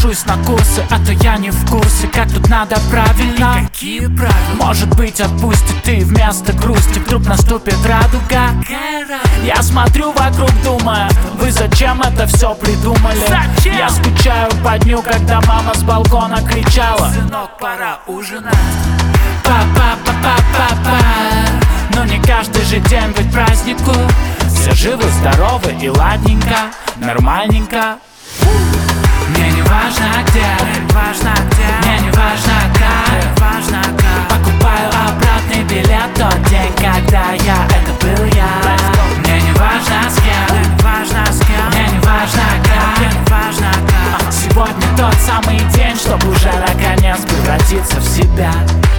запишусь на курсы, а то я не в курсе, как тут надо правильно. Какие правила? Может быть, отпустит и вместо грусти вдруг наступит радуга. Я смотрю вокруг, думая, вы зачем это все придумали? Зачем? Я скучаю по дню, когда мама с балкона кричала: сынок, пора ужинать. Па-па-па-па-па-па. Но не каждый же день быть празднику. Все живы, здоровы и ладненько, нормальненько. Мне не важно где, мне не важно как, покупаю обратный билет тот день, когда это был я. Мне не важно с кем, мне не важно как. Сегодня тот самый день, чтобы уже наконец превратиться в себя.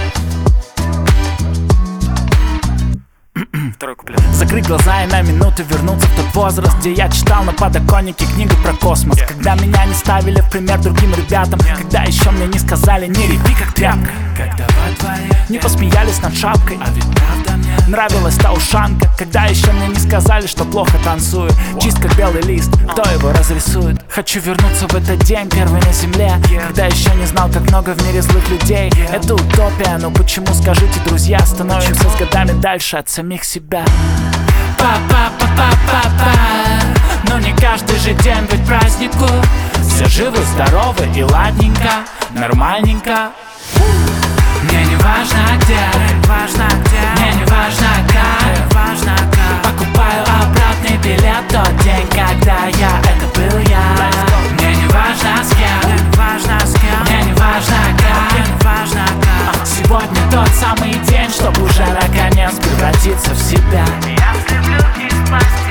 Второй куплет. Закрыть глаза и на минуту вернуться в тот возраст, где я читал на подоконнике книгу про космос. Когда меня не ставили в пример другим ребятам, когда еще мне не сказали: не реви как тряпка. Когда во дворе Не посмеялись над шапкой, а ведь правда мне нравилась та ушанка. Когда еще мне не сказали, что плохо танцую. Чист как белый лист, кто его разрисует? Хочу вернуться в этот день, первый на земле, когда еще не знал, как много в мире злых людей. Это утопия, но почему, скажите, друзья, становимся с годами дальше от самих себя? Па-па-па-па-па-па. Но не каждый же день быть празднику. Все живы, здоровы и ладненько, нормальненько. Мне не важно где, мне не важно как, покупаю обратный билет тот день, когда это был я. Мне не важно с кем, мне не важно как. Сегодня тот самый день, чтобы уже наконец превратиться в себя. Я слеплю из пластика.